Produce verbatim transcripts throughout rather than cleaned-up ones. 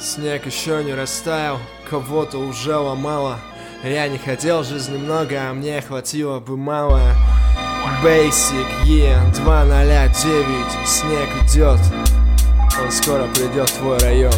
Снег еще не растаял, кого-то уже ломало. Я не хотел жизни много, а мне хватило бы мало. Basic, yeah, два ноль девять. Снег идет, он скоро придет в твой район.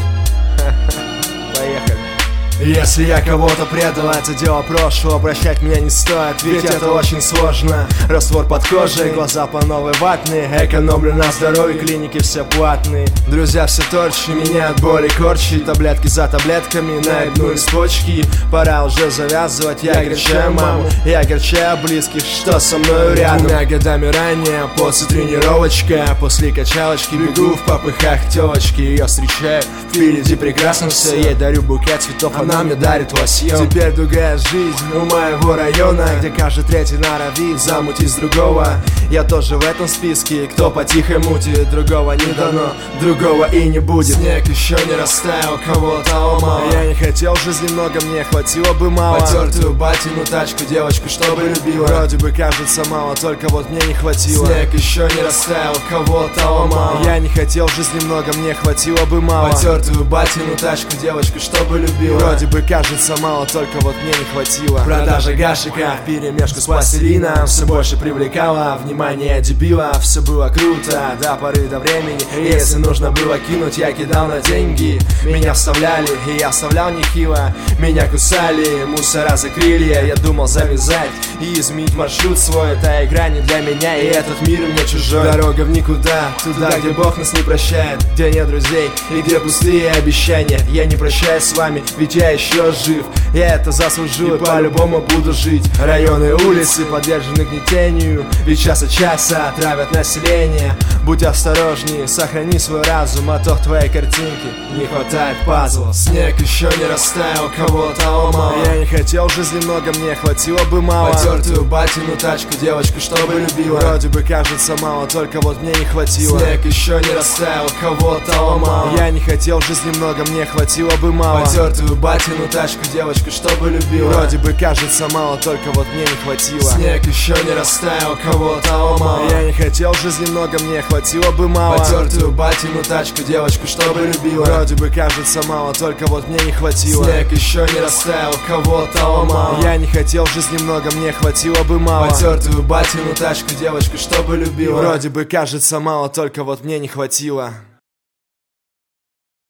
Поехали. Если я кого-то предал, это дело прошлого. Прощать меня не стоит, ведь это очень сложно. Раствор под кожей, глаза по новой ватные. Экономлю на здоровье, клиники все платные. Друзья все торчи, меня от боли корчи. Таблетки за таблетками, наебнулись почки. Пора уже завязывать, я огорчаю маму. Я огорчаю близких, что со мною рядом. Двумя годами ранее, после тренировочка, после качалочки бегу в попыхах телочки. Ее встречаю, впереди прекрасно все. Ей дарю букет цветов, она мне дарит лосьон. Теперь другая жизнь у моего района, где каждый третий норовит замутить с другого. Я тоже в этом списке, кто по-тихой мутит. Другого не дано, другого и не будет. Снег еще не растаял, кого-то ломало. Я не хотел жизни много, мне хватило бы мало. Потертую батину тачку, девочку, чтобы любила. Вроде бы кажется мало, только вот мне не хватило. Снег еще не растаял, кого-то ломало. Я не хотел жизни много, мне хватило бы мало. Потертую батину тачку, девочку, чтобы любила. Вроде бы кажется мало, только вот мне не хватило. Продажа гашика вперемешку с пластилином все больше привлекала внимание дебила. Все было круто до поры до времени. Если нужно было кинуть, я кидал на деньги. Меня вставляли, и я вставлял нехило. Меня кусали, мусора закрыли. Я думал завязать и изменить маршрут свой. Эта игра не для меня, и этот мир мне чужой. Дорога в никуда, туда, где Бог нас не прощает, где нет друзей и где пустые обещания. Я не прощаюсь с вами, ведь я еще жив. Я это заслужил и по-любому буду жить. Районы, улицы подвержены гнетению, ведь час от часа травят население. Будь осторожнее, сохрани свой разум, а то в твоей картинке не хватает пазла. Снег еще не растаял, кого-то ломало. Я не хотел жизни много, мне хватило бы мало. Потертую батину тачку, девочку, чтобы любила. Вроде бы кажется мало, только вот мне не хватило. Снег еще не растаял, кого-то ломало. Я не хотел жизни много, мне хватило бы мало. Потертую батину тачку, девочку, чтобы любила. Вроде бы кажется мало, только вот мне не хватило. Снег еще не растаял, кого-то ломало. Я не хотел жизни много, мне хватило бы мало. Потертую батину тачку, девочку, чтобы любила. Вроде бы кажется мало, только вот мне не хватило. Снег еще не растаял, кого-то ломало. Я не хотел жизни много, мне хватило бы мало. Потертую батину тачку, девочку, чтобы любила. Вроде бы кажется мало, только вот мне не хватило.